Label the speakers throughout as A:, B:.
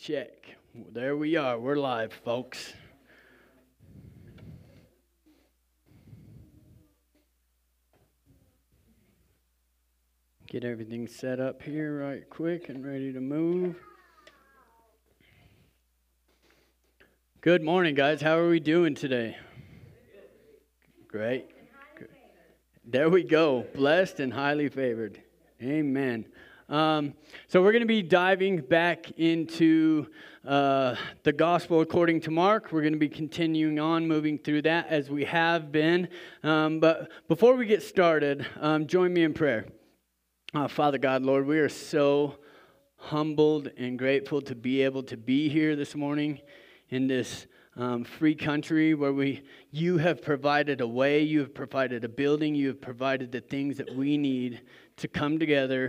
A: Check. Well, there we are. We're live, folks. Get everything set up here right quick and ready to move. Good morning, guys. How are we doing today? Great. There we go. Blessed and highly favored. Amen. So we're going to be diving back into the gospel according to Mark. We're going to be continuing on, moving through that as we have been. But before we get started, join me in prayer. Father God, Lord, we are so humbled and grateful to be able to be here this morning in this free country where you have provided a way, you have provided a building, you have provided the things that we need to come together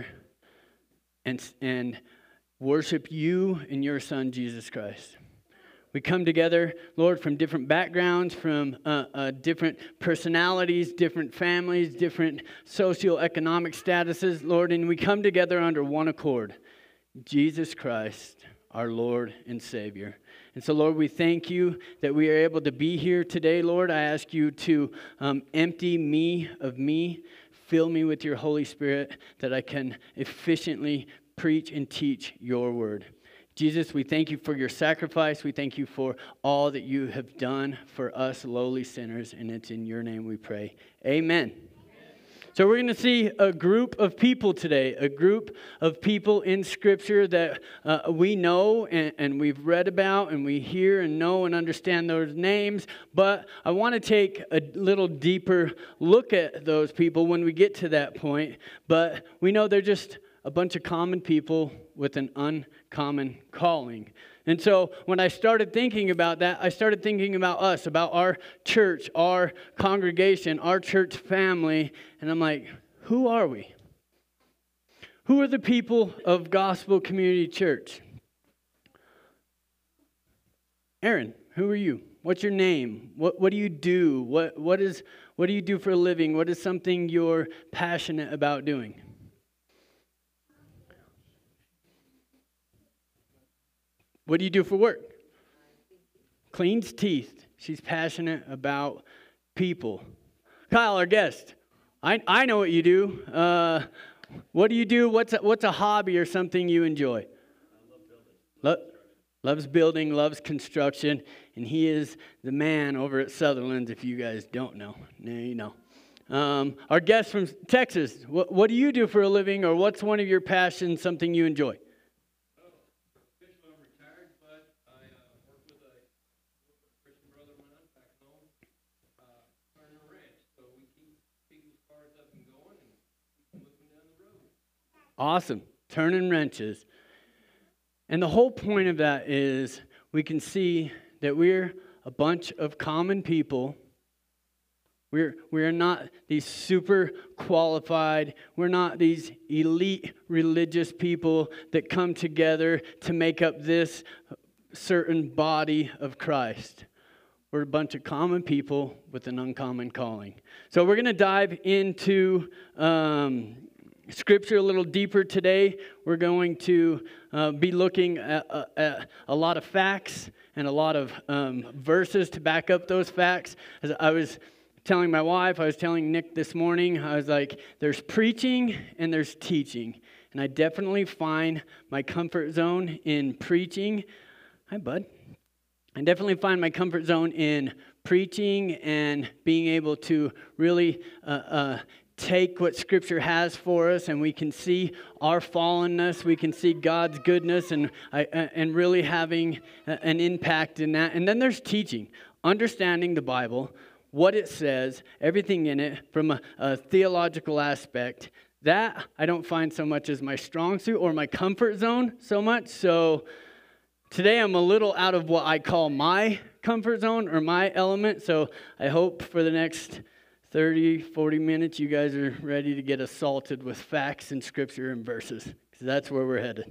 A: and worship you and your Son, Jesus Christ. We come together, Lord, from different backgrounds, from different personalities, different families, different socioeconomic statuses, Lord, and we come together under one accord, Jesus Christ, our Lord and Savior. And so, Lord, we thank you that we are able to be here today, Lord. I ask you to empty me of me, fill me with your Holy Spirit, that I can efficiently preach and teach your word. Jesus, we thank you for your sacrifice. We thank you for all that you have done for us lowly sinners, and it's in your name we pray. Amen. So we're going to see a group of people today, a group of people in Scripture that we know and we've read about and we hear and know and understand those names. But I want to take a little deeper look at those people when we get to that point. But we know they're just a bunch of common people with an uncommon calling. And so when I started thinking about that, I started thinking about us, about our church, our congregation, our church family. And I'm like, who are we? Who are the people of Gospel Community Church? Aaron, who are you? What's your name? What do you do? What do you do for a living? What is something you're passionate about doing? What do you do for work? Cleans teeth. She's passionate about people. Kyle, our guest. I know what you do. What do you do? What's a hobby or something you enjoy? I love building. Loves building, loves construction, and he is the man over at Sutherland's. If you guys don't know, now you know. Our guest from Texas. What do you do for a living, or what's one of your passions? Something you enjoy? Awesome. Turning wrenches. And the whole point of that is we can see that we're a bunch of common people. We're not these super qualified. We're not these elite religious people that come together to make up this certain body of Christ. We're a bunch of common people with an uncommon calling. So we're going to dive into Scripture a little deeper today. We're going to be looking at a lot of facts and a lot of verses to back up those facts. As I was telling my wife, I was telling Nick this morning, I was like, there's preaching and there's teaching. And I definitely find my comfort zone in preaching. Hi, bud. I definitely find my comfort zone in preaching and being able to really take what Scripture has for us, and we can see our fallenness, we can see God's goodness, and really having an impact in that. And then there's teaching, understanding the Bible, what it says, everything in it from a theological aspect. That I don't find so much as my strong suit or my comfort zone so much. So today I'm a little out of what I call my comfort zone or my element. So I hope for the next 30, 40 minutes, you guys are ready to get assaulted with facts and Scripture and verses, because that's where we're headed.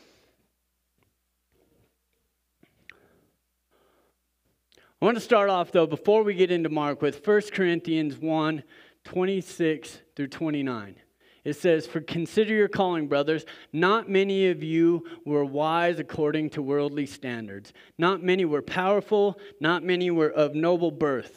A: I want to start off, though, before we get into Mark, with 1 Corinthians 1, 26 through 29. It says, "For consider your calling, brothers. Not many of you were wise according to worldly standards. Not many were powerful. Not many were of noble birth."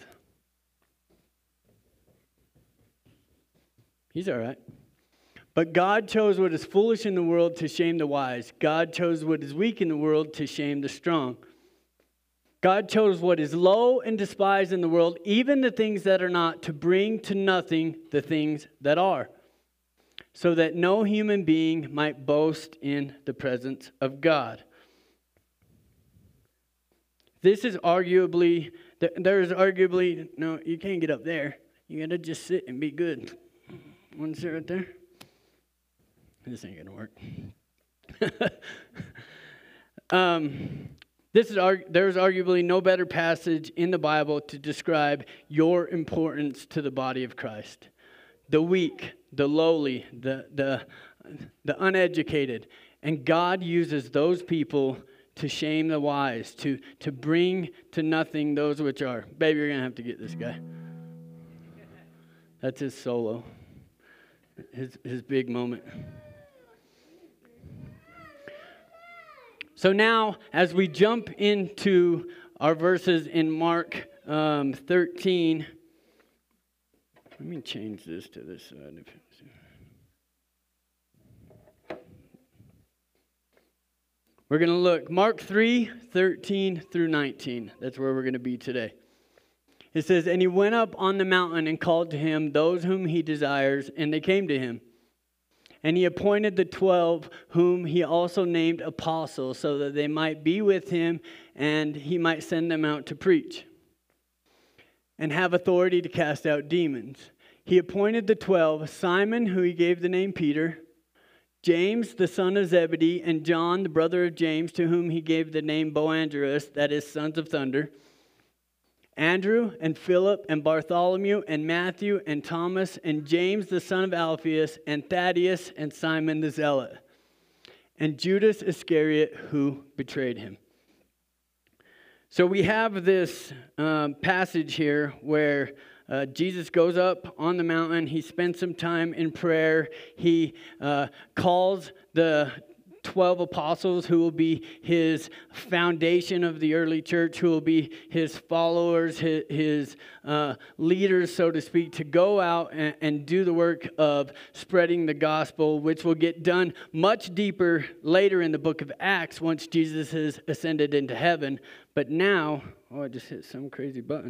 A: He's all right. "But God chose what is foolish in the world to shame the wise. God chose what is weak in the world to shame the strong. God chose what is low and despised in the world, even the things that are not, to bring to nothing the things that are, so that no human being might boast in the presence of God." This is arguably, no, you can't get up there. You got to just sit and be good. Want to sit right there? This ain't going to work. There's arguably no better passage in the Bible to describe your importance to the body of Christ. The weak, the lowly, the uneducated. And God uses those people to shame the wise, to bring to nothing those which are. Baby, you're going to have to get this guy. That's his solo. His big moment. So now, as we jump into our verses in Mark 13, let me change this to this side. We're going to look Mark 3:13 through 19. That's where we're going to be today. It says, "And he went up on the mountain and called to him those whom he desires, and they came to him. And he appointed the 12, whom he also named apostles, so that they might be with him, and he might send them out to preach, and have authority to cast out demons. He appointed the 12, Simon, who he gave the name Peter, James, the son of Zebedee, and John, the brother of James, to whom he gave the name Boanerges, that is, sons of thunder, Andrew and Philip and Bartholomew and Matthew and Thomas and James the son of Alphaeus and Thaddeus and Simon the Zealot and Judas Iscariot who betrayed him." So we have this passage here where Jesus goes up on the mountain. He spends some time in prayer. He calls the 12 apostles who will be his foundation of the early church, who will be his followers, his leaders, so to speak, to go out and do the work of spreading the gospel, which will get done much deeper later in the book of Acts once Jesus has ascended into heaven. But now, I just hit some crazy button.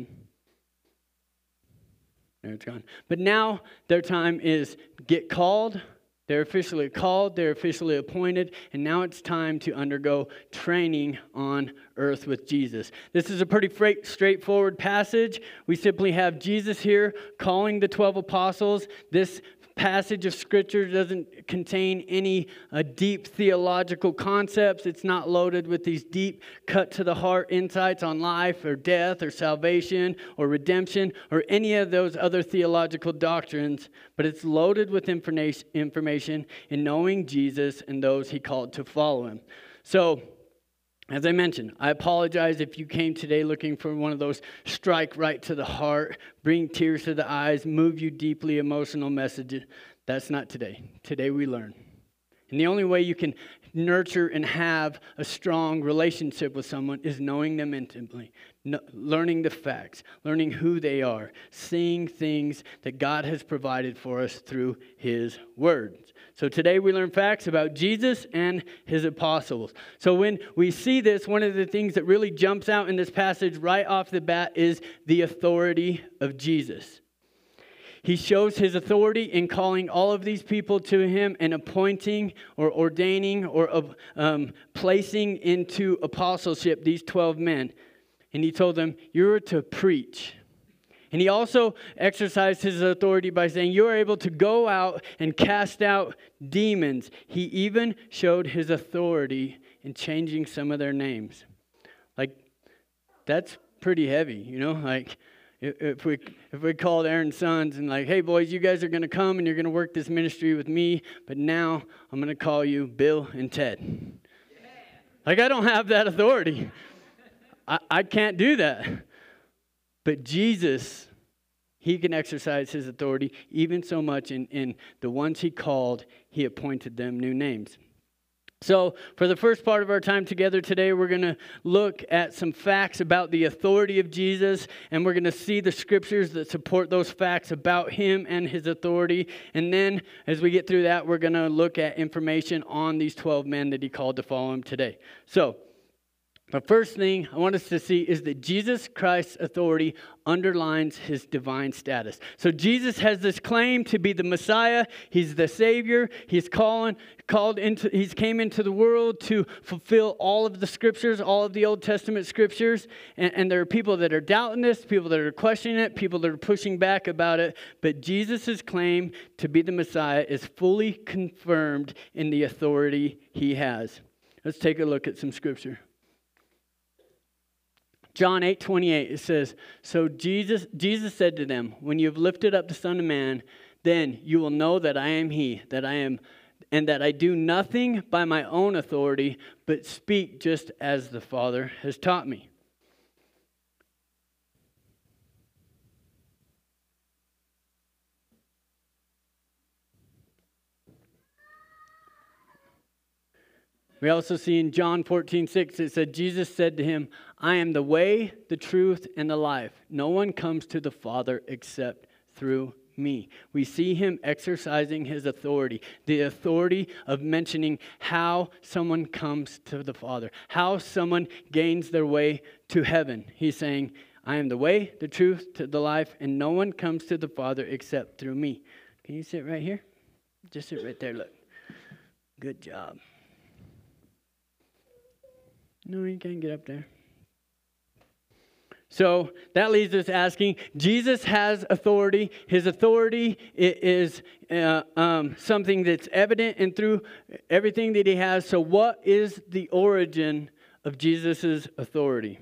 A: There it's gone. But now their time is get called. They're officially called, they're officially appointed, and now it's time to undergo training on earth with Jesus. This is a pretty straightforward passage. We simply have Jesus here calling the 12 apostles. This passage of Scripture doesn't contain any deep theological concepts. It's not loaded with these deep, cut-to-the-heart insights on life or death or salvation or redemption or any of those other theological doctrines, but it's loaded with information in knowing Jesus and those he called to follow him. So, as I mentioned, I apologize if you came today looking for one of those strike right to the heart, bring tears to the eyes, move you deeply emotional messages. That's not today. Today we learn. And the only way you can nurture and have a strong relationship with someone is knowing them intimately, learning the facts, learning who they are, seeing things that God has provided for us through his words. So today we learn facts about Jesus and his apostles. So when we see this, one of the things that really jumps out in this passage right off the bat is the authority of Jesus. He shows his authority in calling all of these people to him and appointing or ordaining or placing into apostleship these 12 men. And he told them, you're to preach. And he also exercised his authority by saying, you are able to go out and cast out demons. He even showed his authority in changing some of their names. Like, that's pretty heavy, you know? Like, if we called Aaron's sons and like, hey boys, you guys are going to come and you're going to work this ministry with me, but now I'm going to call you Bill and Ted. Yeah. Like, I don't have that authority. I can't do that. But Jesus He can exercise his authority even so much in the ones he called, he appointed them new names. So for the first part of our time together today, we're going to look at some facts about the authority of Jesus, and we're going to see the scriptures that support those facts about him and his authority. And then as we get through that, we're going to look at information on these 12 men that he called to follow him today. So the first thing I want us to see is that Jesus Christ's authority underlines his divine status. So Jesus has this claim to be the Messiah. He's the Savior. He's came into the world to fulfill all of the scriptures, all of the Old Testament scriptures. And there are people that are doubting this, people that are questioning it, people that are pushing back about it. But Jesus' claim to be the Messiah is fully confirmed in the authority he has. Let's take a look at some scripture. John 8:28, it says, so Jesus said to them, when you have lifted up the Son of Man, then you will know that I am he, and that I do nothing by my own authority, but speak just as the Father has taught me. We also see in John 14:6, it said, Jesus said to him, I am the way, the truth, and the life. No one comes to the Father except through me. We see him exercising his authority, the authority of mentioning how someone comes to the Father, how someone gains their way to heaven. He's saying, I am the way, the truth, to the life, and no one comes to the Father except through me. Can you sit right here? Just sit right there, look. Good job. No, you can't get up there. So that leaves us asking, Jesus has authority. His authority is something that's evident and through everything that he has. So what is the origin of Jesus' authority?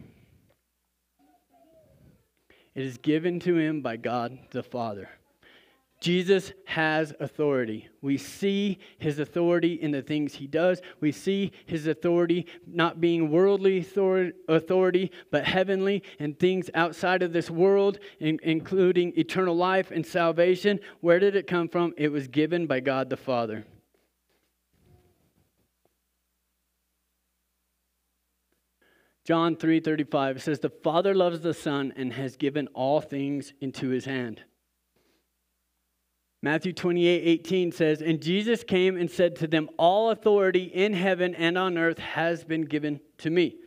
A: It is given to him by God the Father. Jesus has authority. We see his authority in the things he does. We see his authority not being worldly authority, but heavenly and things outside of this world, including eternal life and salvation. Where did it come from? It was given by God the Father. John 3:35 says, the Father loves the Son and has given all things into his hand. Matthew 28:18 says, and Jesus came and said to them, all authority in heaven and on earth has been given to me.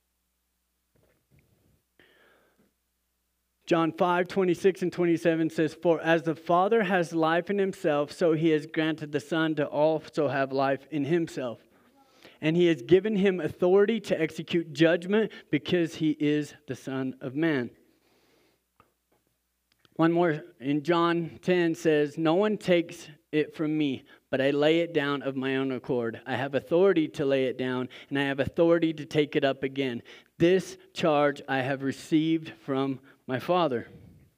A: John 5:26 and 27 says, for as the Father has life in himself, so he has granted the Son to also have life in himself. And he has given him authority to execute judgment because he is the Son of Man. One more in John 10 says, no one takes it from me, but I lay it down of my own accord. I have authority to lay it down, and I have authority to take it up again. This charge I have received from my Father.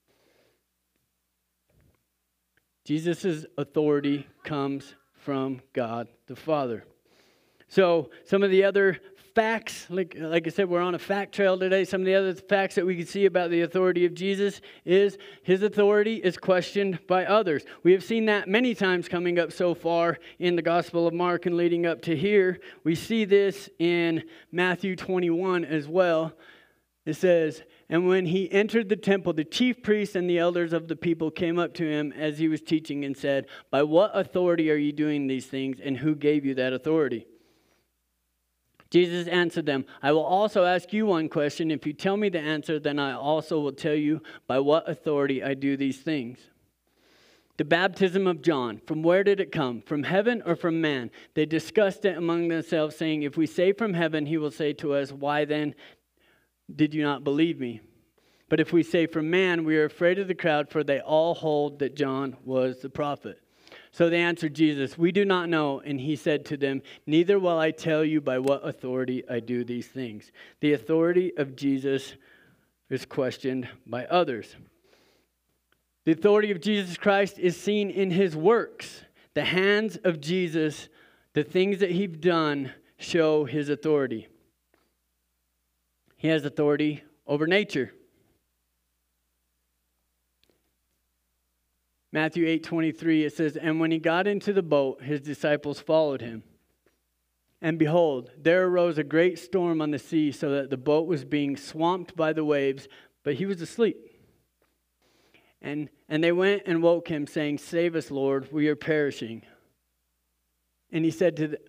A: Jesus' authority comes from God the Father. So some of the other facts, like I said, we're on a fact trail today. Some of the other facts that we can see about the authority of Jesus is his authority is questioned by others. We have seen that many times coming up so far in the Gospel of Mark and leading up to here. We see this in Matthew 21 as well. It says, and when he entered the temple, the chief priests and the elders of the people came up to him as he was teaching and said, by what authority are you doing these things, and who gave you that authority? Jesus answered them, I will also ask you one question. If you tell me the answer, then I also will tell you by what authority I do these things. The baptism of John, from where did it come? From heaven or from man? They discussed it among themselves, saying, if we say from heaven, he will say to us, why then did you not believe me? But if we say from man, we are afraid of the crowd, for they all hold that John was the prophet. So they answered Jesus, we do not know. And he said to them, neither will I tell you by what authority I do these things. The authority of Jesus is questioned by others. The authority of Jesus Christ is seen in his works. The hands of Jesus, the things that he's done, show his authority. He has authority over nature. Matthew 8:23, it says, "And when he got into the boat, his disciples followed him. And behold, there arose a great storm on the sea, so that the boat was being swamped by the waves, but he was asleep. And they went and woke him, saying, 'Save us, Lord, we are perishing.' And he said to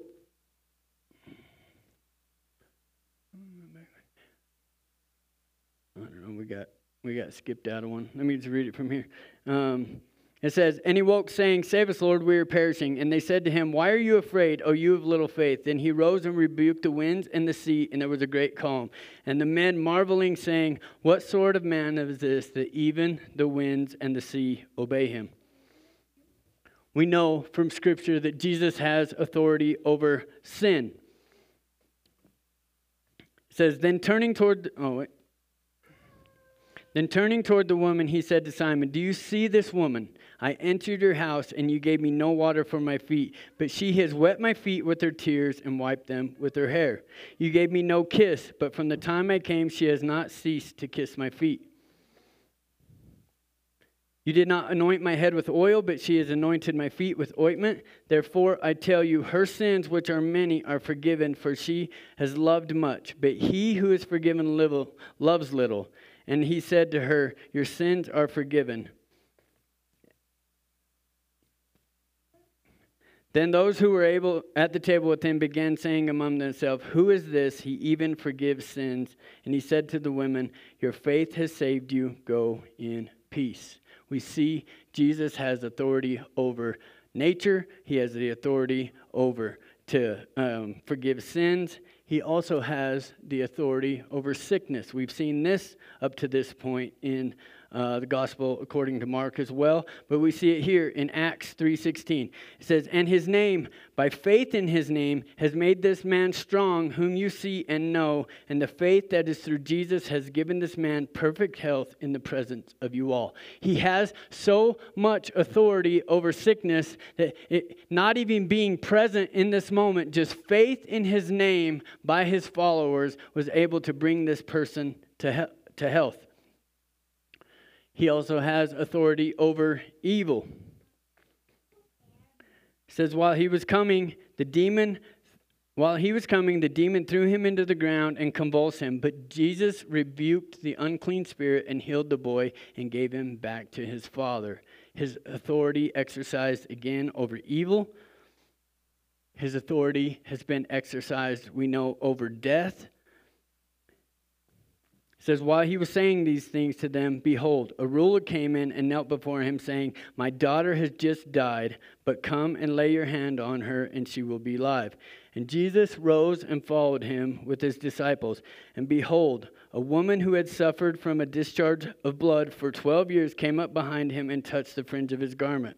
A: I don't know, we got skipped out of one. Let me just read it from here. It says, "And he woke, saying, 'Save us, Lord, we are perishing.' And they said to him, 'Why are you afraid, O you of little faith?' Then he rose and rebuked the winds and the sea, and there was a great calm. And the men marveling, saying, 'What sort of man is this, that even the winds and the sea obey him?'" We know from Scripture that Jesus has authority over sin. It says, Then turning toward the woman, he said to Simon, "Do you see this woman? I entered your house, and you gave me no water for my feet, but she has wet my feet with her tears and wiped them with her hair. You gave me no kiss, but from the time I came, she has not ceased to kiss my feet. You did not anoint my head with oil, but she has anointed my feet with ointment. Therefore, I tell you, her sins, which are many, are forgiven, for she has loved much. But he who is forgiven little loves little." And he said to her, "Your sins are forgiven." Then those who were at the table with him began saying among themselves, "Who is this? He even forgives sins." And he said to the women, "Your faith has saved you. Go in peace." We see Jesus has authority over nature. He has the authority to forgive sins. He also has the authority over sickness. We've seen this up to this point in the gospel according to Mark as well, but we see it here in Acts 3:16. It says, "And his name, by faith in his name, has made this man strong, whom you see and know, and the faith that is through Jesus has given this man perfect health in the presence of you all." He has so much authority over sickness that not even being present in this moment, just faith in his name by his followers was able to bring this person to health. He also has authority over evil. It says, while he was coming, the demon threw him into the ground and convulsed him. But Jesus rebuked the unclean spirit and healed the boy and gave him back to his father. His authority exercised again over evil. His authority has been exercised, we know, over death. It says, while he was saying these things to them, behold, a ruler came in and knelt before him, saying, "My daughter has just died, but come and lay your hand on her, and she will be alive." And Jesus rose and followed him with his disciples. And behold, a woman who had suffered from a discharge of blood for 12 years came up behind him and touched the fringe of his garment.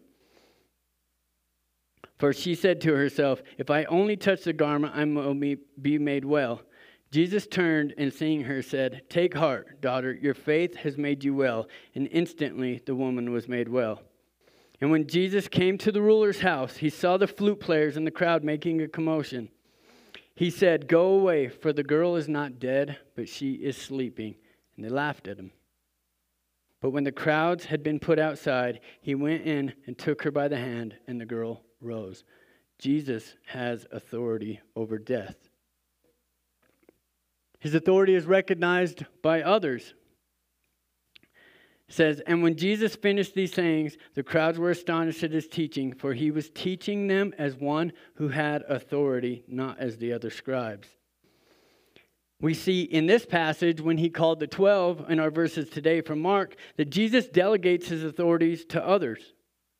A: For she said to herself, "If I only touch the garment, I will be made well." Jesus turned and seeing her said, "Take heart, daughter, your faith has made you well." And instantly the woman was made well. And when Jesus came to the ruler's house, he saw the flute players and the crowd making a commotion. He said, "Go away, for the girl is not dead, but she is sleeping." And they laughed at him. But when the crowds had been put outside, he went in and took her by the hand, and the girl rose. Jesus has authority over death. His authority is recognized by others. It says, and when Jesus finished these sayings, the crowds were astonished at his teaching, for he was teaching them as one who had authority, not as the other scribes. We see in this passage, when he called the 12 in our verses today from Mark, that Jesus delegates his authorities to others.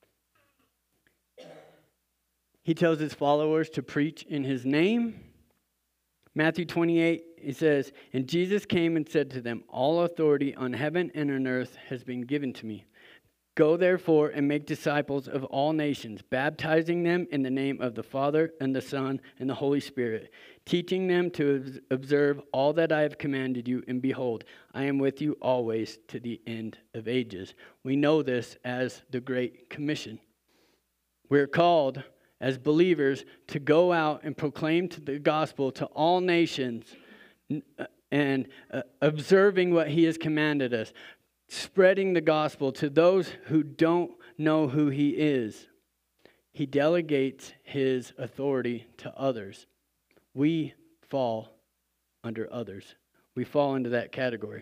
A: He tells his followers to preach in his name. Matthew 28, it says, and Jesus came and said to them, "All authority on heaven and on earth has been given to me. Go therefore and make disciples of all nations, baptizing them in the name of the Father and the Son and the Holy Spirit, teaching them to observe all that I have commanded you. And behold, I am with you always to the end of ages." We know this as the Great Commission. We're called as believers to go out and proclaim the gospel to all nations and observing what he has commanded us, spreading the gospel to those who don't know who he is. He delegates his authority to others. We fall under others. We fall into that category.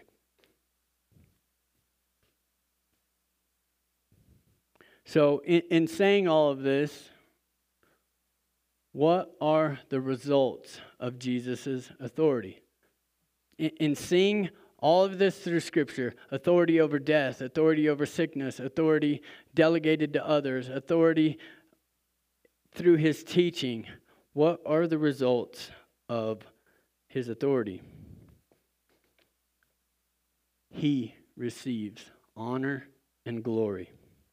A: So in saying all of this, what are the results of Jesus' authority? In seeing all of this through Scripture, authority over death, authority over sickness, authority delegated to others, authority through his teaching, what are the results of his authority? He receives honor and glory.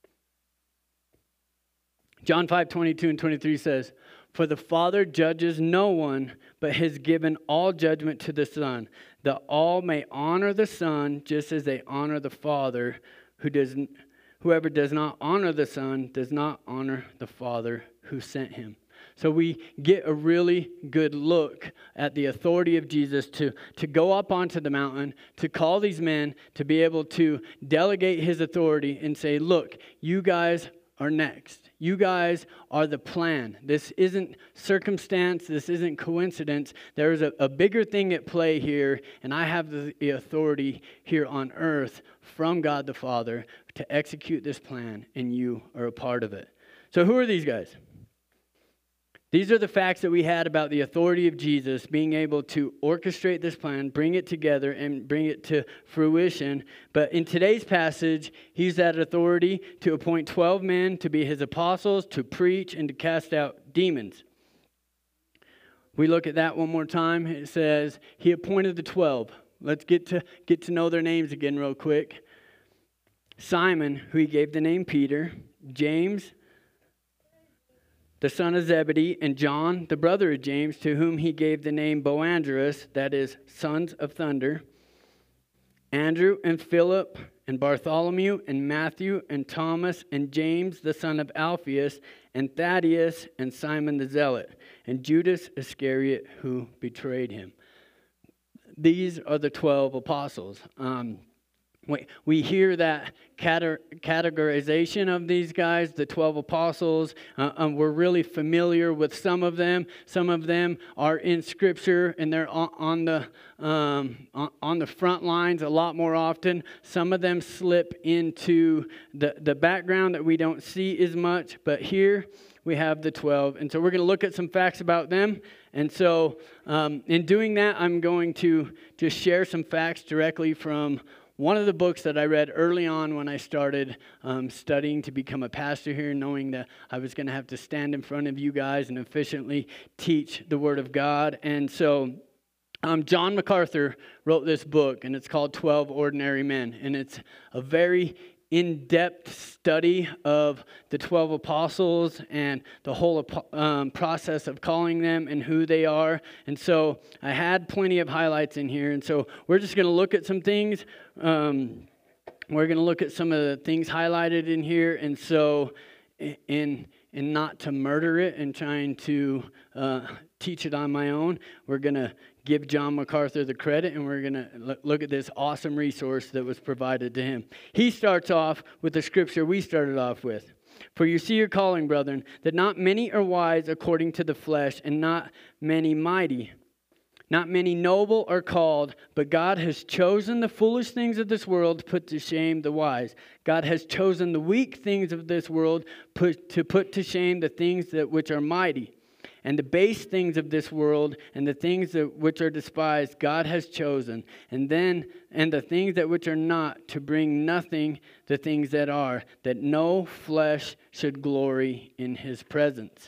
A: John 5:22 and 23 says, "For the Father judges no one, but has given all judgment to the Son, that all may honor the Son just as they honor the Father. Whoever does not honor the Son does not honor the Father who sent him." So we get a really good look at the authority of Jesus to go up onto the mountain, to call these men, to be able to delegate his authority and say, look, you guys are next. You guys are the plan. This isn't circumstance. This isn't coincidence. There is a bigger thing at play here, and I have the authority here on earth from God the Father to execute this plan, and you are a part of it. So who are these guys? These are the facts that we had about the authority of Jesus being able to orchestrate this plan, bring it together, and bring it to fruition. But in today's passage, he's that authority to appoint 12 men to be his apostles, to preach, and to cast out demons. We look at that one more time. It says, he appointed the 12. Let's get to know their names again real quick. Simon, who he gave the name Peter, James, the son of Zebedee, and John, the brother of James, to whom he gave the name Boanerges, that is, sons of thunder, Andrew and Philip and Bartholomew and Matthew and Thomas and James, the son of Alphaeus, and Thaddeus and Simon the Zealot, and Judas Iscariot, who betrayed him. These are the 12 apostles. We hear that categorization of these guys, the 12 apostles. We're really familiar with some of them. Some of them are in Scripture, and they're on the front lines a lot more often. Some of them slip into the background that we don't see as much. But here we have the 12. And so we're going to look at some facts about them. And so in doing that, I'm going to just share some facts directly from one of the books that I read early on when I started studying to become a pastor here, knowing that I was going to have to stand in front of you guys and efficiently teach the Word of God. And so John MacArthur wrote this book, and it's called 12 Ordinary Men. And it's a very in-depth study of the 12 apostles and the whole process of calling them and who they are. And so I had plenty of highlights in here. And so we're just going to look at some things. We're going to look at some of the things highlighted in here. And so in not to murder it and trying to teach it on my own, we're going to give John MacArthur the credit, and we're going to look at this awesome resource that was provided to him. He starts off with the scripture we started off with. "For you see your calling, brethren, that not many are wise according to the flesh, and not many mighty. Not many noble are called, but God has chosen the foolish things of this world to put to shame the wise. God has chosen the weak things of this world to put to shame the things which are mighty. And the base things of this world and the things which are despised, God has chosen. And the things that which are not, to bring nothing the things that are, that no flesh should glory in his presence."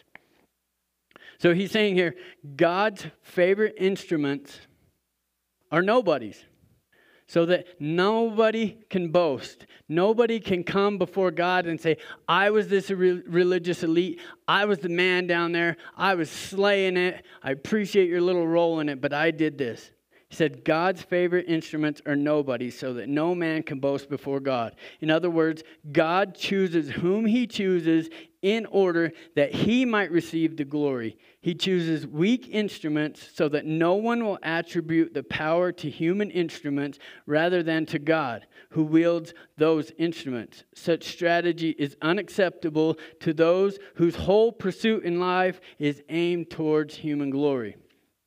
A: So he's saying here, God's favorite instruments are nobodies. So that nobody can boast. Nobody can come before God and say, I was this religious elite. I was the man down there. I was slaying it. I appreciate your little role in it, but I did this. He said, God's favorite instruments are nobody, so that no man can boast before God. In other words, God chooses whom he chooses in order that he might receive the glory. He chooses weak instruments so that no one will attribute the power to human instruments rather than to God, who wields those instruments. Such strategy is unacceptable to those whose whole pursuit in life is aimed towards human glory.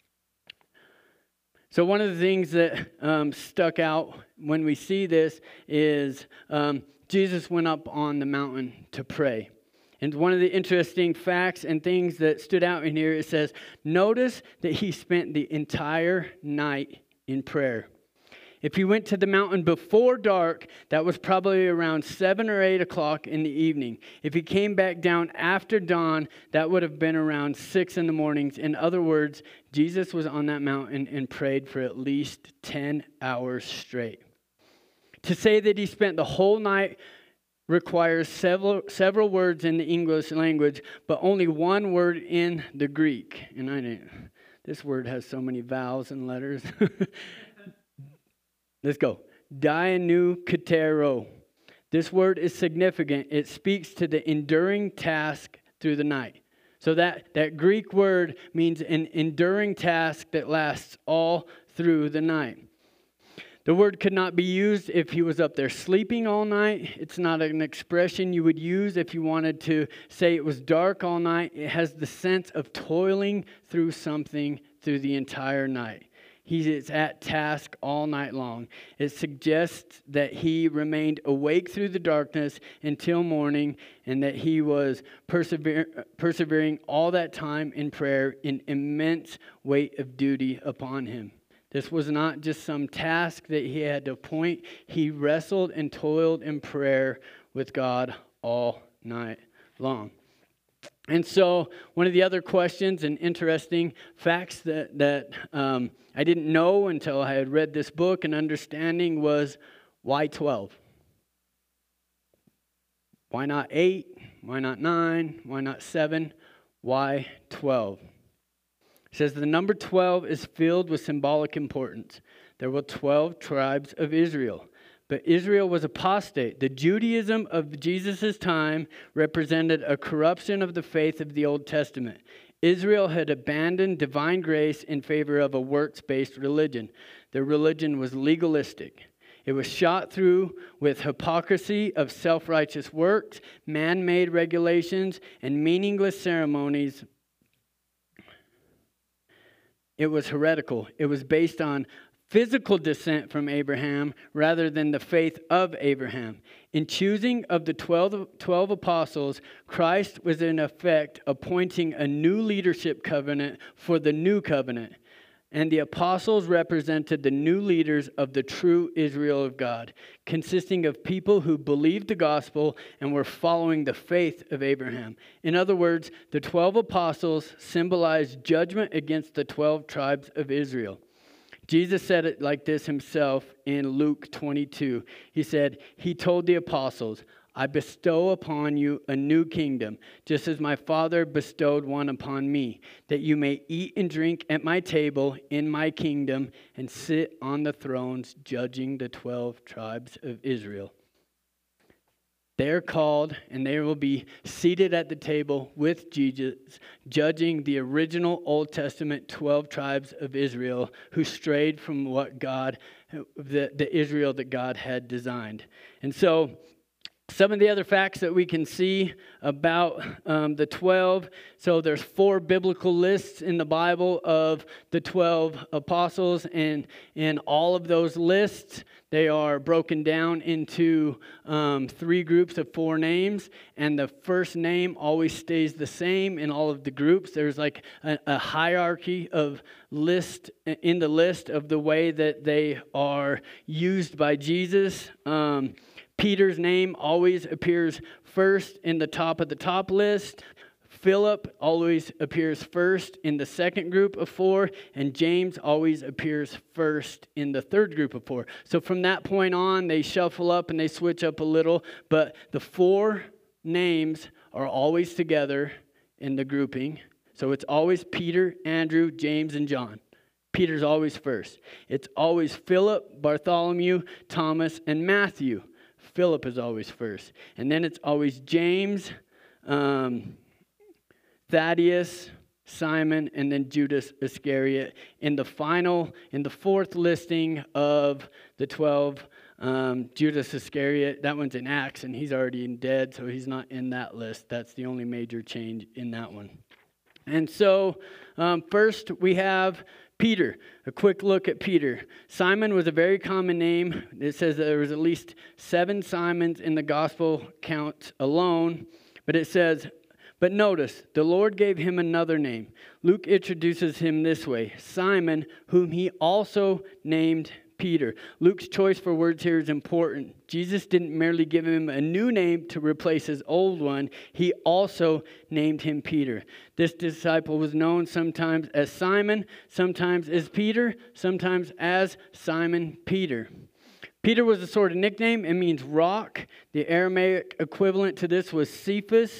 A: So one of the things that stuck out when we see this is Jesus went up on the mountain to pray. And one of the interesting facts and things that stood out in here, it says, notice that he spent the entire night in prayer. If he went to the mountain before dark, that was probably around 7 or 8 o'clock in the evening. If he came back down after dawn, that would have been around 6 in the mornings. In other words, Jesus was on that mountain and prayed for at least 10 hours straight. To say that he spent the whole night requires several words in the English language, but only one word in the Greek. And this word has so many vowels and letters. Let's go. Dianukatero. This word is significant. It speaks to the enduring task through the night. So that Greek word means an enduring task that lasts all through the night. The word could not be used if he was up there sleeping all night. It's not an expression you would use if you wanted to say it was dark all night. It has the sense of toiling through something through the entire night. He is at task all night long. It suggests that he remained awake through the darkness until morning and that he was persevering all that time in prayer, an immense weight of duty upon him. This was not just some task that he had to appoint. He wrestled and toiled in prayer with God all night long. And so one of the other questions and interesting facts that I didn't know until I had read this book and understanding was, why 12? Why not 8? Why not 9? Why not 7? Why 12? It says the number 12 is filled with symbolic importance. There were 12 tribes of Israel. But Israel was apostate. The Judaism of Jesus' time represented a corruption of the faith of the Old Testament. Israel had abandoned divine grace in favor of a works-based religion. Their religion was legalistic. It was shot through with hypocrisy of self-righteous works, man-made regulations, and meaningless ceremonies. It was heretical. It was based on physical descent from Abraham rather than the faith of Abraham. In choosing of the 12 apostles, Christ was in effect appointing a new leadership covenant for the new covenant. And the apostles represented the new leaders of the true Israel of God, consisting of people who believed the gospel and were following the faith of Abraham. In other words, the 12 apostles symbolized judgment against the 12 tribes of Israel. Jesus said it like this himself in Luke 22. He said, he told the apostles, I bestow upon you a new kingdom, just as my Father bestowed one upon me, that you may eat and drink at my table in my kingdom and sit on the thrones judging the 12 tribes of Israel. They are called and they will be seated at the table with Jesus, judging the original Old Testament 12 tribes of Israel who strayed from what God, the Israel that God had designed. And so some of the other facts that we can see about the 12. So there's 4 biblical lists in the Bible of the 12 apostles. And in all of those lists, they are broken down into 3 groups of 4 names. And the first name always stays the same in all of the groups. There's like a hierarchy of list in the list of the way that they are used by Jesus. Peter's name always appears first in the top of the top list. Philip always appears first in the second group of 4. And James always appears first in the third group of 4. So from that point on, they shuffle up and they switch up a little. But the 4 names are always together in the grouping. So it's always Peter, Andrew, James, and John. Peter's always first. It's always Philip, Bartholomew, Thomas, and Matthew. Philip is always first. And then it's always James, Thaddeus, Simon, and then Judas Iscariot. In the fourth listing of the 12, Judas Iscariot, that one's in Acts, and he's already dead, so he's not in that list. That's the only major change in that one. And so, first we have Peter. A quick look at Peter. Simon was a very common name. It says that there was at least 7 Simons in the gospel count alone, but it says, but notice, the Lord gave him another name. Luke introduces him this way, Simon, whom he also named Peter. Luke's choice for words here is important. Jesus didn't merely give him a new name to replace his old one. He also named him Peter. This disciple was known sometimes as Simon, sometimes as Peter, sometimes as Simon Peter. Peter was a sort of nickname. It means rock. The Aramaic equivalent to this was Cephas.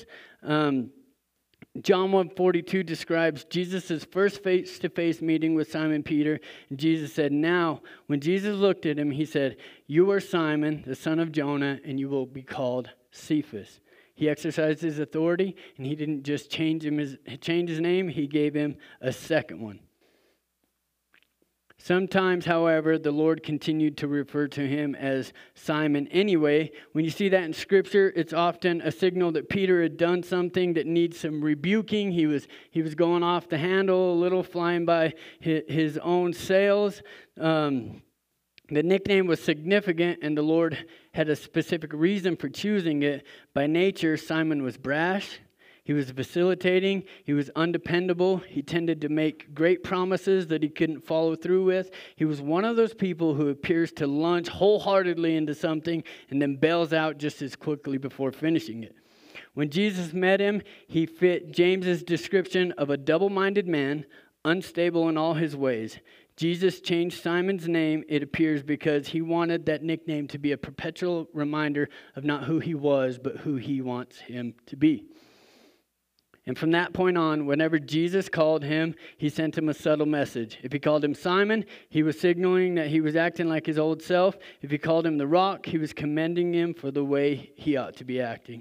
A: John 1:42 describes Jesus' first face-to-face meeting with Simon Peter. And Jesus said, now, when Jesus looked at him, he said, you are Simon, the son of Jonah, and you will be called Cephas. He exercised his authority, and he didn't just change his name. He gave him a second one. Sometimes, however, the Lord continued to refer to him as Simon anyway. When you see that in Scripture, it's often a signal that Peter had done something that needs some rebuking. He was going off the handle, a little flying by his own sails. The nickname was significant, and the Lord had a specific reason for choosing it. By nature, Simon was brash. He was vacillating. He was undependable. He tended to make great promises that he couldn't follow through with. He was one of those people who appears to launch wholeheartedly into something and then bails out just as quickly before finishing it. When Jesus met him, he fit James's description of a double-minded man, unstable in all his ways. Jesus changed Simon's name, it appears, because he wanted that nickname to be a perpetual reminder of not who he was, but who he wants him to be. And from that point on, whenever Jesus called him, he sent him a subtle message. If he called him Simon, he was signaling that he was acting like his old self. If he called him the Rock, he was commending him for the way he ought to be acting.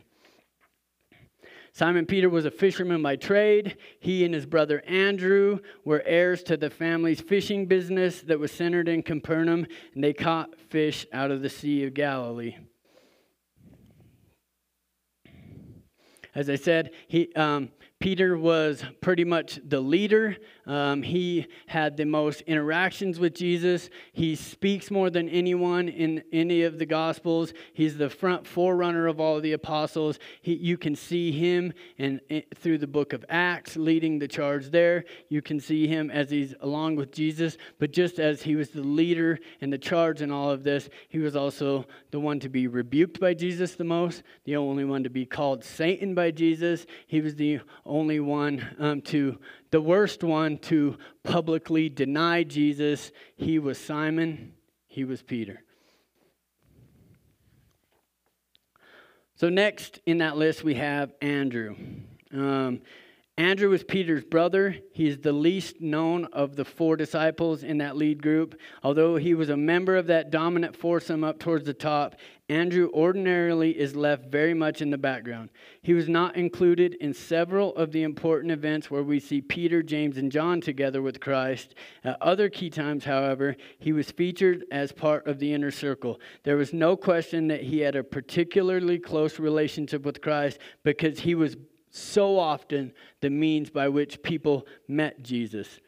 A: Simon Peter was a fisherman by trade. He and his brother Andrew were heirs to the family's fishing business that was centered in Capernaum, and they caught fish out of the Sea of Galilee. As I said, Peter was pretty much the leader. He had the most interactions with Jesus. He speaks more than anyone in any of the Gospels. He's the front forerunner of all of the apostles. You can see him through the book of Acts leading the charge there. You can see him as he's along with Jesus. But just as he was the leader and the charge in all of this, he was also the one to be rebuked by Jesus the most, the only one to be called Satan by Jesus. He was the only one the worst one to publicly deny Jesus. He was Simon. He was Peter. So next in that list we have Andrew. Andrew was Peter's brother. He's the least known of the 4 disciples in that lead group. Although he was a member of that dominant foursome up towards the top, Andrew ordinarily is left very much in the background. He was not included in several of the important events where we see Peter, James, and John together with Christ. At other key times, however, he was featured as part of the inner circle. There was no question that he had a particularly close relationship with Christ because he was so often the means by which people met Jesus.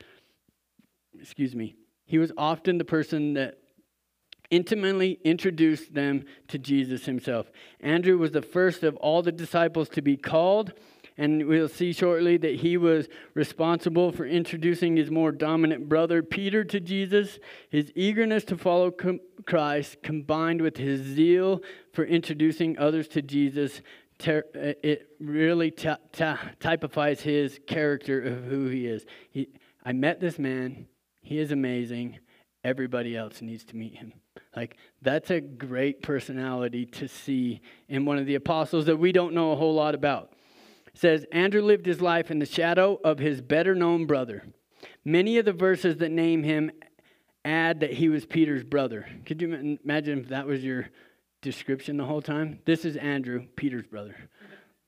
A: He was often the person that intimately introduced them to Jesus himself. Andrew was the first of all the disciples to be called, and we'll see shortly that he was responsible for introducing his more dominant brother Peter to Jesus. His eagerness to follow Christ combined with his zeal for introducing others to Jesus, it really typifies his character of who he is. I met this man. He is amazing. Everybody else needs to meet him. That's a great personality to see in one of the apostles that we don't know a whole lot about. It says, Andrew lived his life in the shadow of his better-known brother. Many of the verses that name him add that he was Peter's brother. Could you imagine if that was your description the whole time? This is Andrew, Peter's brother.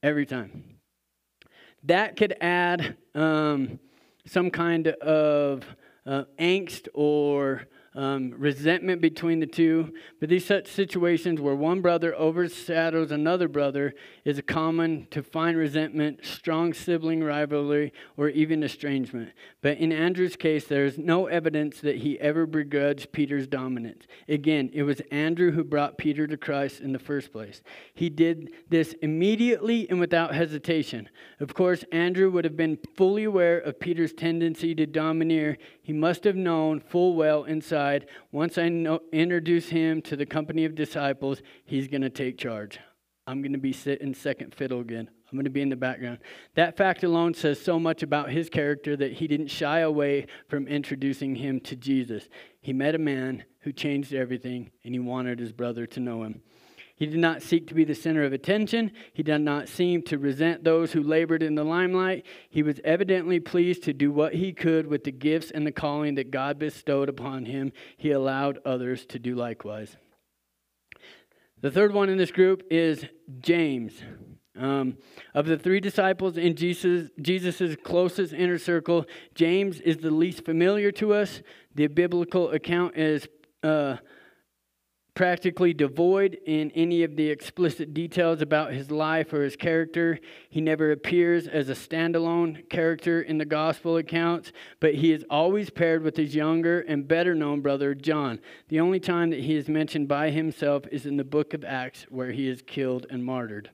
A: Every time. That could add some kind of angst or resentment between the two. But these such situations where one brother overshadows another brother is common to find resentment, strong sibling rivalry, or even estrangement. But in Andrew's case, there is no evidence that he ever begrudged Peter's dominance. Again, it was Andrew who brought Peter to Christ in the first place. He did this immediately and without hesitation. Of course, Andrew would have been fully aware of Peter's tendency to domineer. He must have known full well inside, once I introduce him to the company of disciples, he's going to take charge. I'm going to be sitting second fiddle again. I'm going to be in the background. That fact alone says so much about his character that he didn't shy away from introducing him to Jesus. He met a man who changed everything, and he wanted his brother to know him. He did not seek to be the center of attention. He did not seem to resent those who labored in the limelight. He was evidently pleased to do what he could with the gifts and the calling that God bestowed upon him. He allowed others to do likewise. The third one in this group is James. Of the three disciples in Jesus' closest inner circle, James is the least familiar to us. The biblical account is practically devoid in any of the explicit details about his life or his character. He never appears as a standalone character in the gospel accounts, but he is always paired with his younger and better known brother John. The only time that he is mentioned by himself is in the book of Acts, where he is killed and martyred.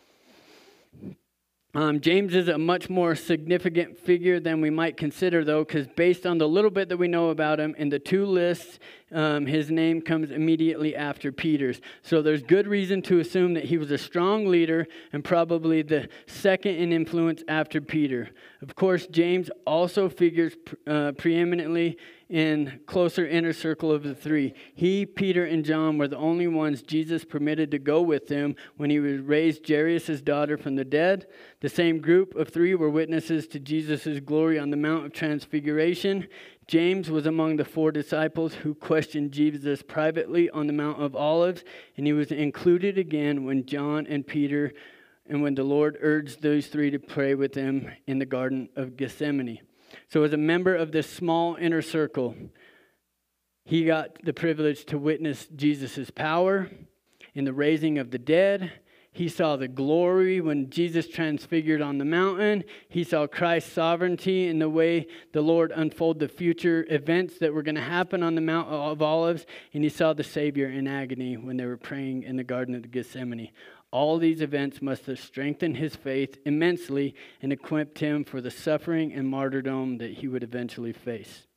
A: James is a much more significant figure than we might consider, though, because based on the little bit that we know about him in the two lists, his name comes immediately after Peter's. So there's good reason to assume that he was a strong leader and probably the second in influence after Peter. Of course, James also figures preeminently in closer inner circle of the three. He, Peter, and John were the only ones Jesus permitted to go with him when he raised Jairus' daughter from the dead. The same group of three were witnesses to Jesus' glory on the Mount of Transfiguration. James was among the four disciples who questioned Jesus privately on the Mount of Olives, and he was included again when John and Peter and when the Lord urged those three to pray with him in the Garden of Gethsemane. So as a member of this small inner circle, he got the privilege to witness Jesus' power in the raising of the dead. He saw the glory when Jesus transfigured on the mountain. He saw Christ's sovereignty in the way the Lord unfold the future events that were going to happen on the Mount of Olives. And he saw the Savior in agony when they were praying in the Garden of Gethsemane. All these events must have strengthened his faith immensely and equipped him for the suffering and martyrdom that he would eventually face.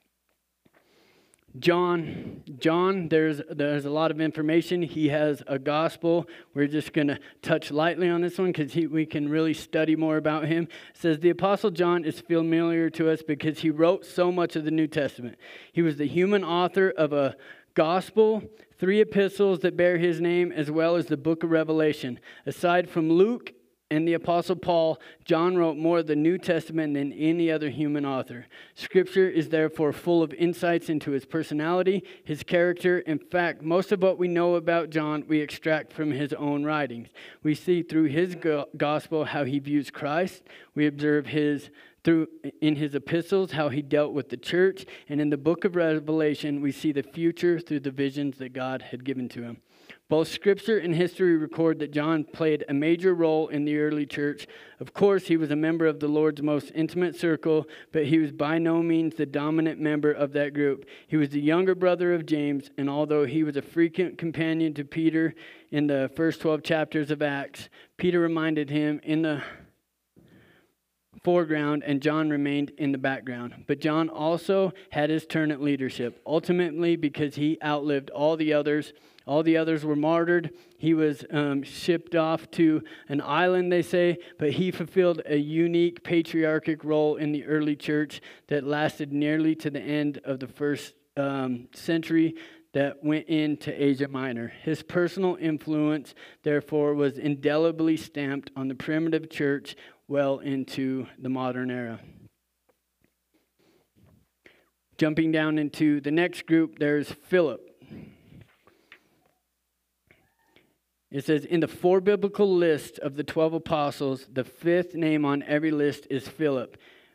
A: John, there's a lot of information. He has a gospel. We're just going to touch lightly on this one because we can really study more about him. It says, the Apostle John is familiar to us because he wrote so much of the New Testament. He was the human author of a gospel, 3 epistles that bear his name, as well as the book of Revelation. Aside from Luke and the Apostle Paul, John wrote more of the New Testament than any other human author. Scripture is therefore full of insights into his personality, his character. In fact, most of what we know about John, we extract from his own writings. We see through his gospel how he views Christ. We observe in his epistles how he dealt with the church. And in the book of Revelation, we see the future through the visions that God had given to him. Both Scripture and history record that John played a major role in the early church. Of course, he was a member of the Lord's most intimate circle, but he was by no means the dominant member of that group. He was the younger brother of James, and although he was a frequent companion to Peter in the first 12 chapters of Acts, Peter reminded him in the foreground, and John remained in the background. But John also had his turn at leadership, ultimately because he outlived all the others. All the others were martyred. He was shipped off to an island, they say, but he fulfilled a unique patriarchic role in the early church that lasted nearly to the end of the first century that went into Asia Minor. His personal influence, therefore, was indelibly stamped on the primitive church well into the modern era. Jumping down into the next group, there's Philip. It says, in the four biblical lists of the 12 apostles, the fifth name on every list is Philip.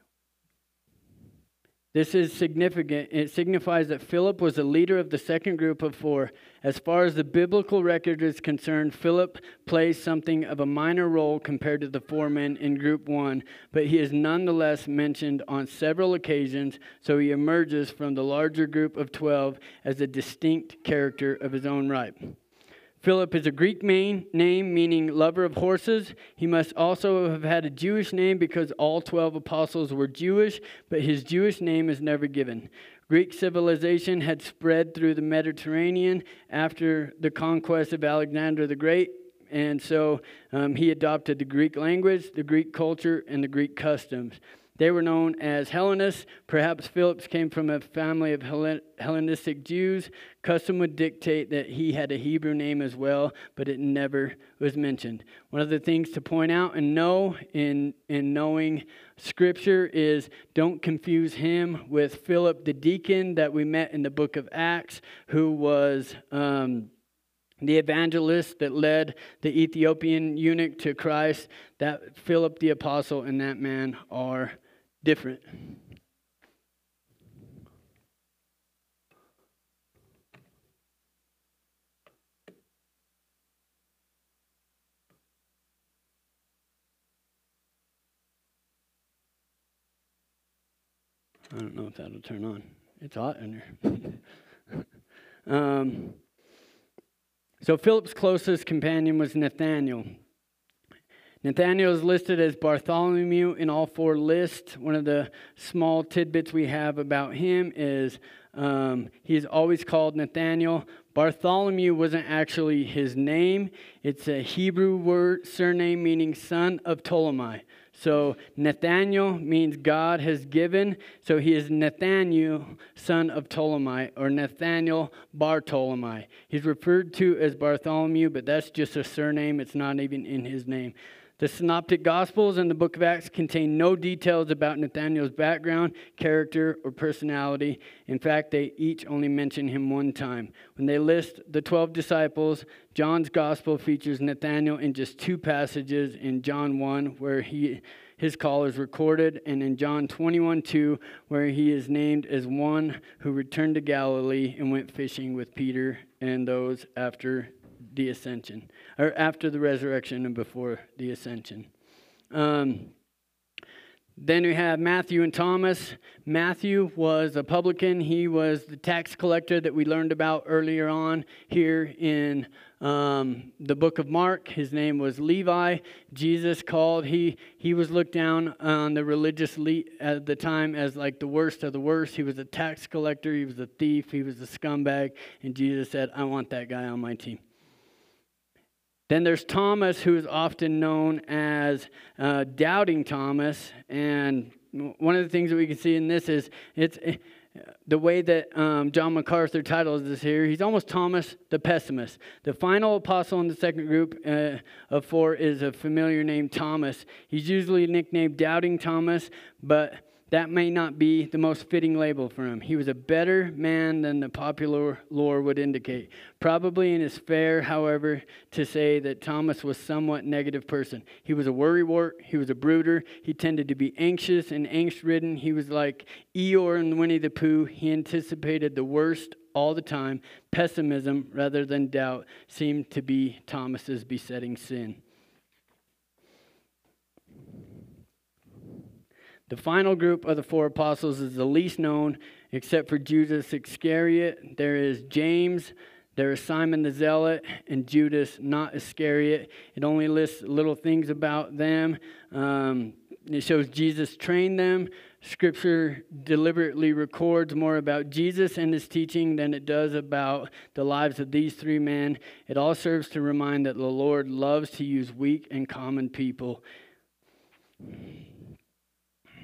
A: This is significant. It signifies that Philip was the leader of the second group of four. As far as the biblical record is concerned, Philip plays something of a minor role compared to the four men in group one, but he is nonetheless mentioned on several occasions, so he emerges from the larger group of 12 as a distinct character of his own right. Philip is a Greek name meaning lover of horses. He must also have had a Jewish name because all 12 apostles were Jewish, but his Jewish name is never given. Greek civilization had spread through the Mediterranean after the conquest of Alexander the Great, and so he adopted the Greek language, the Greek culture, and the Greek customs. They were known as Hellenists. Perhaps Philip came from a family of Hellenistic Jews. Custom would dictate that he had a Hebrew name as well, but it never was mentioned. One of the things to point out and know in knowing Scripture is don't confuse him with Philip the deacon that we met in the book of Acts, who was the evangelist that led the Ethiopian eunuch to Christ. That Philip the apostle and that man are different. I don't know if that'll turn on. It's hot in here. So Philip's closest companion was Nathanael. Nathanael is listed as Bartholomew in all four lists. One of the small tidbits we have about him is he's always called Nathanael. Bartholomew wasn't actually his name. It's a Hebrew word, surname meaning son of Ptolemy. So Nathanael means God has given. So he is Nathanael, son of Ptolemy, or Nathanael bar Ptolemy. He's referred to as Bartholomew, but that's just a surname. It's not even in his name. The Synoptic Gospels and the book of Acts contain no details about Nathanael's background, character, or personality. In fact, they each only mention him one time. When they list the 12 disciples, John's Gospel features Nathanael in just two passages, in John 1, where his call is recorded, and in John 21:2, where he is named as one who returned to Galilee and went fishing with Peter and those after the ascension, or after the resurrection and before the ascension. Then we have Matthew and Thomas. Matthew was a publican. He was the tax collector that we learned about earlier on here in the book of Mark. His name was Levi. Jesus called. He was looked down on the religious elite at the time as like the worst of the worst. He was a tax collector. He was a thief. He was a scumbag. And Jesus said, I want that guy on my team. Then there's Thomas, who is often known as Doubting Thomas. And one of the things that we can see in this is it's the way that John MacArthur titles this here. He's almost Thomas the pessimist. The final apostle in the second group of four is a familiar name, Thomas. He's usually nicknamed Doubting Thomas, but that may not be the most fitting label for him. He was a better man than the popular lore would indicate. Probably it is fair, however, to say that Thomas was a somewhat negative person. He was a worrywart. He was a brooder. He tended to be anxious and angst-ridden. He was like Eeyore and Winnie the Pooh. He anticipated the worst all the time. Pessimism, rather than doubt, seemed to be Thomas's besetting sin. The final group of the four apostles is the least known, except for Judas Iscariot. There is James, there is Simon the Zealot, and Judas, not Iscariot. It only lists little things about them. It shows Jesus trained them. Scripture deliberately records more about Jesus and his teaching than it does about the lives of these three men. It all serves to remind that the Lord loves to use weak and common people.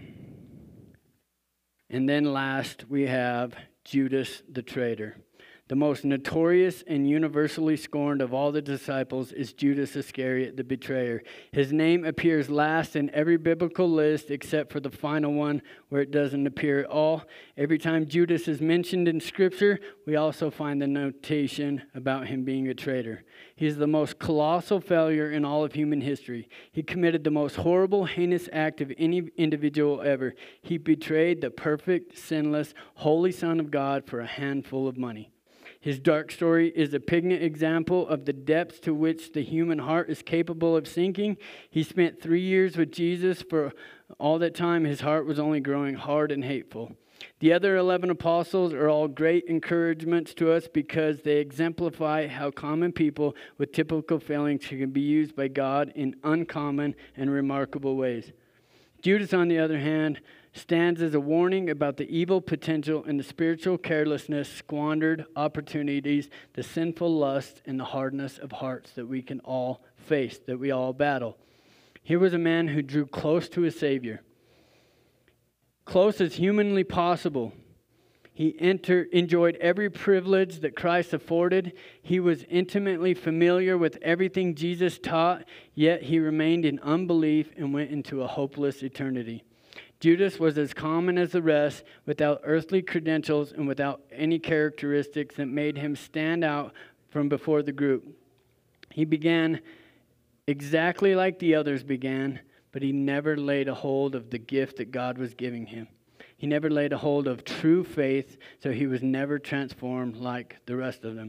A: And then last, we have Judas the traitor. The most notorious and universally scorned of all the disciples is Judas Iscariot, the betrayer. His name appears last in every biblical list except for the final one where it doesn't appear at all. Every time Judas is mentioned in Scripture, we also find the notation about him being a traitor. He's the most colossal failure in all of human history. He committed the most horrible, heinous act of any individual ever. He betrayed the perfect, sinless, holy Son of God for a handful of money. His dark story is a poignant example of the depths to which the human heart is capable of sinking. He spent 3 years with Jesus. For all that time, his heart was only growing hard and hateful. The other 11 apostles are all great encouragements to us because they exemplify how common people with typical failings can be used by God in uncommon and remarkable ways. Judas, on the other hand, stands as a warning about the evil potential and the spiritual carelessness, squandered opportunities, the sinful lust, and the hardness of hearts that we can all face, that we all battle. Here was a man who drew close to his Savior, close as humanly possible. He enjoyed every privilege that Christ afforded. He was intimately familiar with everything Jesus taught, yet he remained in unbelief and went into a hopeless eternity. Judas was as common as the rest, without earthly credentials and without any characteristics that made him stand out from before the group. He began exactly like the others began, but he never laid a hold of the gift that God was giving him. He never laid a hold of true faith, so he was never transformed like the rest of them.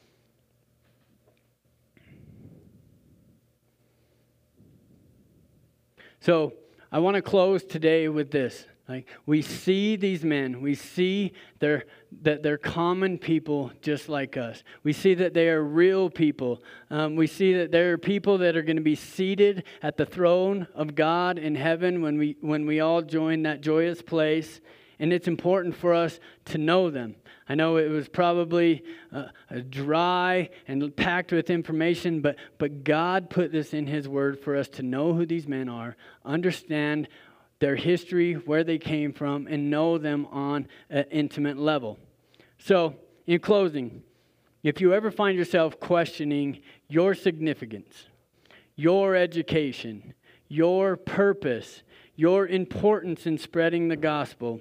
A: So, I want to close today with this. We see these men. We see that they're common people just like us. We see that they are real people. We see that there are people that are going to be seated at the throne of God in heaven when we all join that joyous place. And it's important for us to know them. I know it was probably dry and packed with information, but God put this in His Word for us to know who these men are, understand their history, where they came from, and know them on an intimate level. So, in closing, if you ever find yourself questioning your significance, your education, your purpose, your importance in spreading the gospel,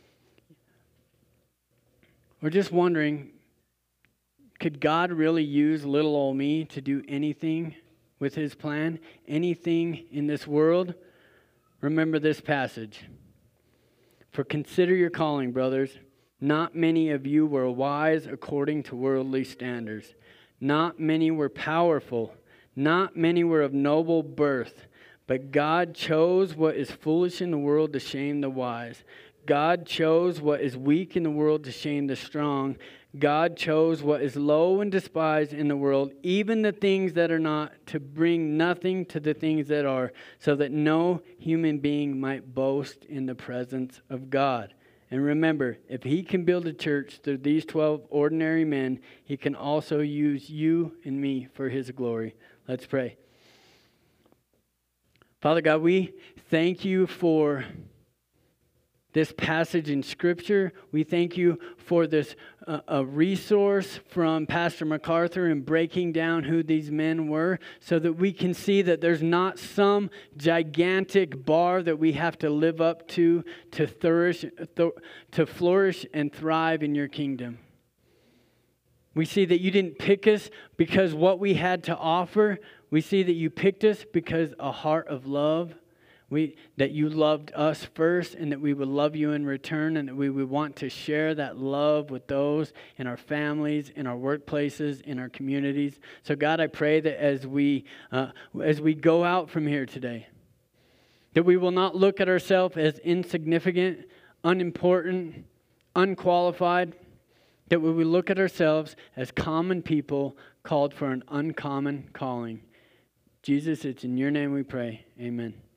A: or just wondering, could God really use little old me to do anything with His plan? Anything in this world? Remember this passage. For consider your calling, brothers. Not many of you were wise according to worldly standards. Not many were powerful. Not many were of noble birth. But God chose what is foolish in the world to shame the wise. God chose what is weak in the world to shame the strong. God chose what is low and despised in the world, even the things that are not, to bring nothing to the things that are, so that no human being might boast in the presence of God. And remember, if He can build a church through these 12 ordinary men, He can also use you and me for His glory. Let's pray. Father God, we thank You for this passage in Scripture. We thank You for this a resource from Pastor MacArthur in breaking down who these men were, so that we can see that there's not some gigantic bar that we have to live up to flourish and thrive in Your kingdom. We see that You didn't pick us because what we had to offer. We see that You picked us because a heart of love. That You loved us first, and that we would love You in return, and that we would want to share that love with those in our families, in our workplaces, in our communities. So God, I pray that as we go out from here today, that we will not look at ourselves as insignificant, unimportant, unqualified, that we will look at ourselves as common people called for an uncommon calling. Jesus, it's in Your name we pray. Amen.